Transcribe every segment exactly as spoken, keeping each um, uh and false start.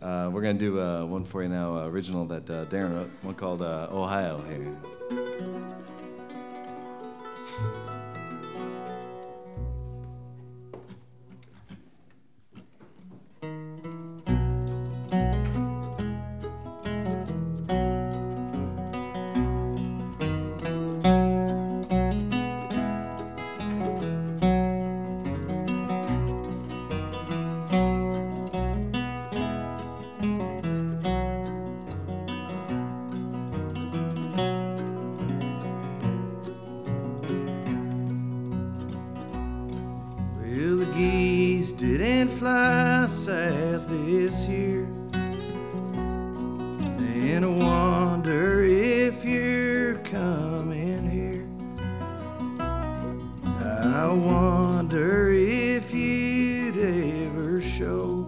Uh, we're going to do uh, one for you now, uh, original that uh, Darren wrote, one called uh, Ohio here. Well, the geese didn't fly south this year, and I wonder if you're coming here. I wonder if you'd ever show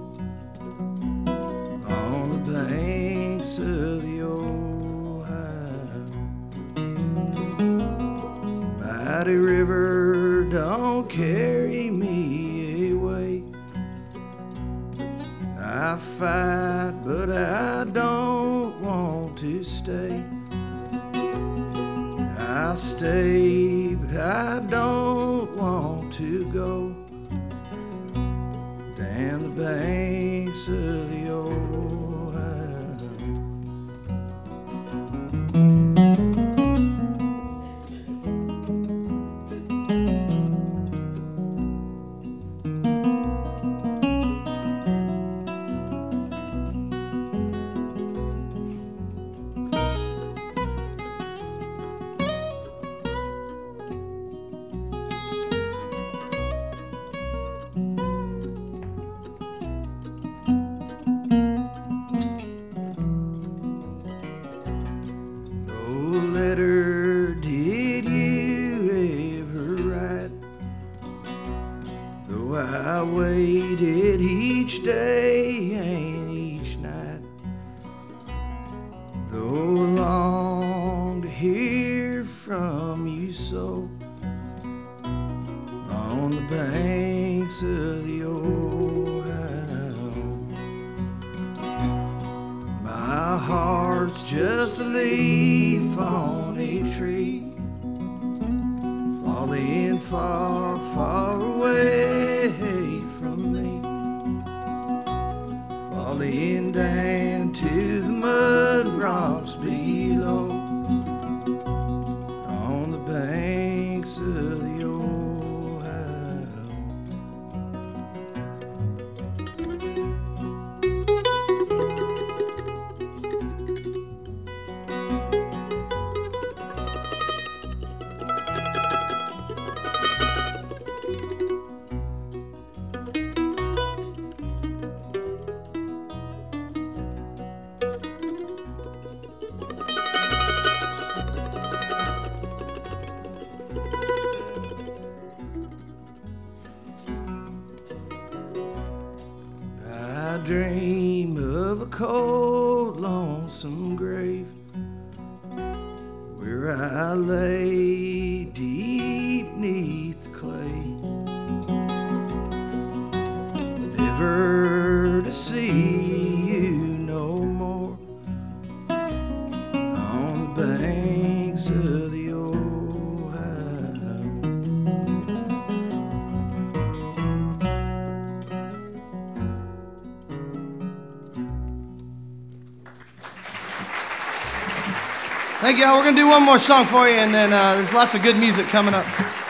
on the banks of the Ohio. Mighty river, don't carry me away. I fight, but I don't want to stay. I stay, but I don't want to go down the banks of the Ohio. Letter did you ever write? Though I waited each day and each night, though I longed to hear from you so on the banks of the Ohio. My heart's just a leaf on a tree, falling far, far away from me, falling down to the mud rocks below on the banks of the Ohio. I dream of a cold, lonesome grave where I lay deep neath the clay, never to see you no more on the banks of the Ohio. Thank y'all. We're going to do one more song for you, and then uh, there's lots of good music coming up.